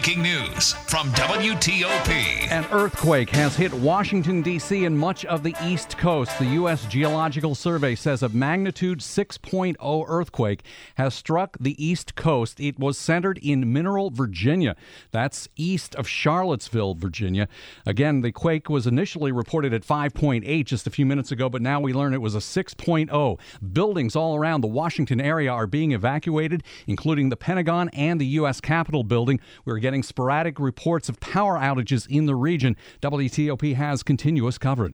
breaking news from WTOP. An earthquake has hit Washington, D.C. and much of the East Coast. The U.S. Geological Survey says a magnitude 6.0 earthquake has struck the East Coast. It was centered in Mineral, Virginia. That's east of Charlottesville, Virginia. Again, the quake was initially reported at 5.8 just a few minutes ago, but now we learn it was a 6.0. Buildings all around the Washington area are being evacuated, including the Pentagon and the U.S. Capitol building. We're getting sporadic reports of power outages in the region. WTOP has continuous coverage.